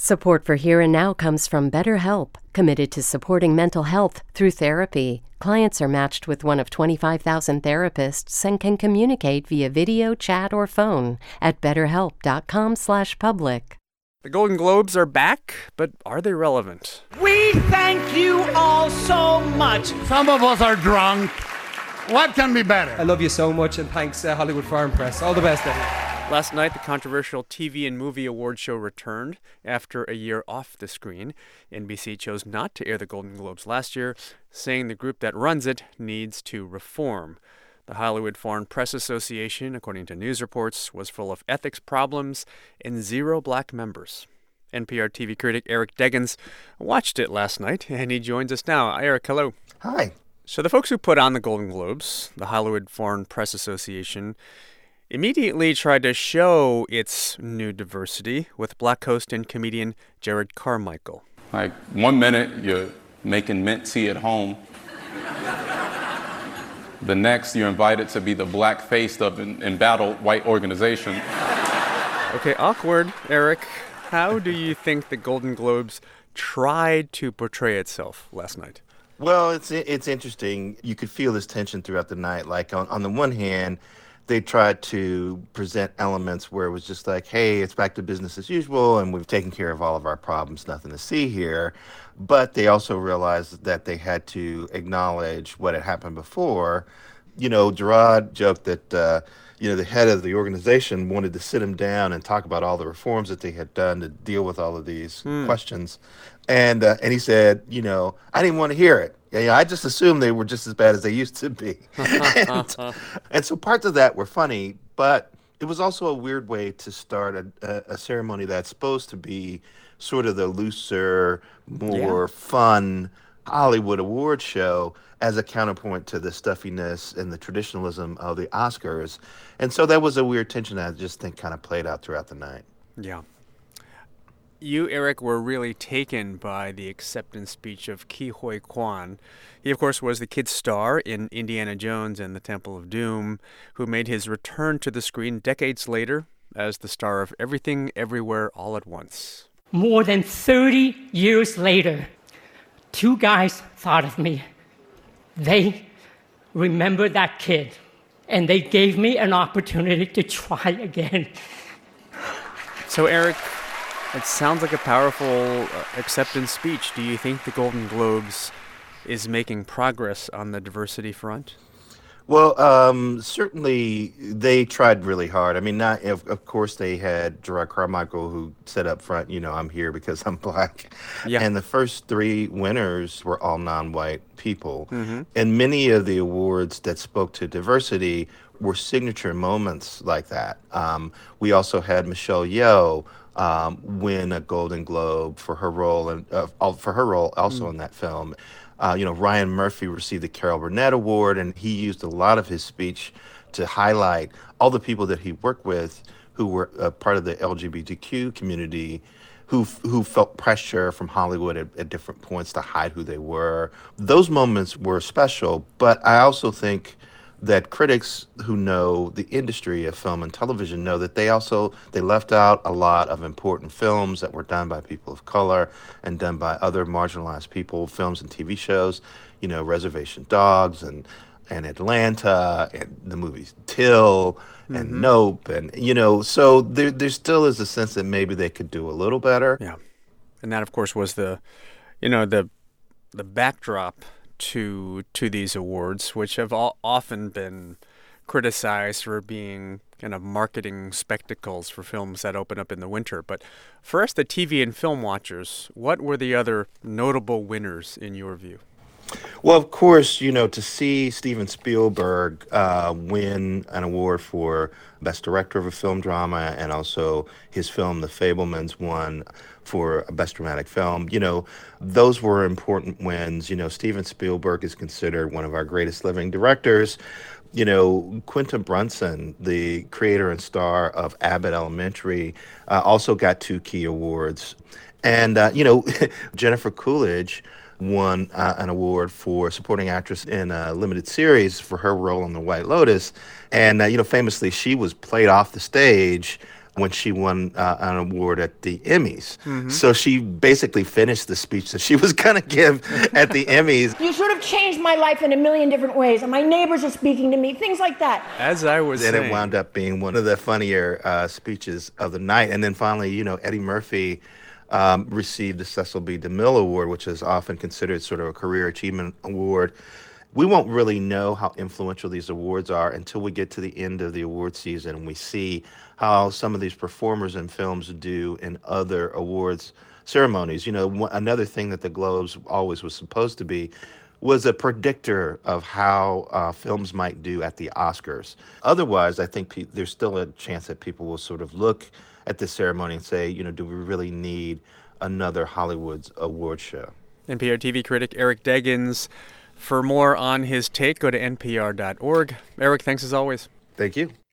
Support for Here and Now comes from BetterHelp, committed to supporting mental health through therapy. Clients are matched with one of 25,000 therapists and can communicate via video, chat, or phone at betterhelp.com/public. The Golden Globes are back, but are they relevant? We thank you all so much. Some of us are drunk. What can be better? I love you so much, and thanks, Hollywood Foreign Press. All the best, Eddie. Last night, the controversial TV and Movie Award show returned after a year off the screen. NBC chose not to air the Golden Globes last year, saying the group that runs it needs to reform. The Hollywood Foreign Press Association, according to news reports, was full of ethics problems and 0 black members. NPR TV critic Eric Deggans watched it last night, and he joins us now. Eric, hello. Hi. So the folks who put on the Golden Globes, the Hollywood Foreign Press Association, immediately tried to show its new diversity with black host and comedian Jerrod Carmichael. Like, 1 minute you're making mint tea at home. The next, you're invited to be the black face of an embattled white organization. Okay, awkward. Eric, how do you think the Golden Globes tried to portray itself last night? Well, it's interesting. You could feel this tension throughout the night. Like, on the one hand, they tried to present elements where it was just like, hey, it's back to business as usual, and we've taken care of all of our problems, nothing to see here. But they also realized that they had to acknowledge what had happened before. You know, Jerrod joked that, the head of the organization wanted to sit him down and talk about all the reforms that they had done to deal with all of these questions. And he said, I didn't want to hear it. I just assumed they were just as bad as they used to be. and so parts of that were funny, but it was also a weird way to start a ceremony that's supposed to be sort of the looser, more fun Hollywood award show as a counterpoint to the stuffiness and the traditionalism of the Oscars. And so that was a weird tension that I just think kind of played out throughout the night. Yeah. You, Eric, were really taken by the acceptance speech of Ke Huy Quan. He, of course, was the kid star in Indiana Jones and the Temple of Doom, who made his return to the screen decades later as the star of Everything, Everywhere, All at Once. More than 30 years later, 2 guys thought of me. They remembered that kid, and they gave me an opportunity to try again. So, Eric, it sounds like a powerful acceptance speech. Do you think the Golden Globes is making progress on the diversity front? Well, certainly they tried really hard. I mean, of course they had Jerrod Carmichael, who said up front, I'm here because I'm black. Yeah. And the first 3 winners were all non-white people. Mm-hmm. And many of the awards that spoke to diversity were signature moments like that. We also had Michelle Yeoh win a Golden Globe for her role in that film. Ryan Murphy received the Carol Burnett Award, and he used a lot of his speech to highlight all the people that he worked with who were part of the LGBTQ community who felt pressure from Hollywood at different points to hide who they were. Those moments were special, but I also think that critics who know the industry of film and television know that they left out a lot of important films that were done by people of color and done by other marginalized people, films and TV shows, Reservation Dogs and Atlanta and the movies Till and Nope. And, so there still is a sense that maybe they could do a little better. Yeah. And that, of course, was the backdrop to these awards, which have often been criticized for being kind of marketing spectacles for films that open up in the winter. But for us, the TV and film watchers, what were the other notable winners in your view? Well, of course, to see Steven Spielberg win an award for Best Director of a Film Drama, and also his film The Fabelmans won for Best Dramatic Film, those were important wins. Steven Spielberg is considered one of our greatest living directors. Quentin Brunson, the creator and star of Abbott Elementary, also got 2 key awards. And, Jennifer Coolidge won an award for supporting actress in a limited series for her role in The White Lotus. And, famously, she was played off the stage when she won an award at the Emmys. So she basically finished the speech that she was going to give at the Emmys. You sort of changed my life in a million different ways, and my neighbors are speaking to me, things like that. As I was saying. And it wound up being one of the funnier speeches of the night. And then finally, Eddie Murphy received the Cecil B. DeMille Award, which is often considered sort of a career achievement award. We won't really know how influential these awards are until we get to the end of the award season and we see how some of these performers in films do in other awards ceremonies. Another thing that the Globes always was supposed to be was a predictor of how films might do at the Oscars. Otherwise, I think there's still a chance that people will sort of look at this ceremony and say, do we really need another Hollywood award show? NPR TV critic Eric Deggans. For more on his take, go to npr.org. Eric, thanks as always. Thank you.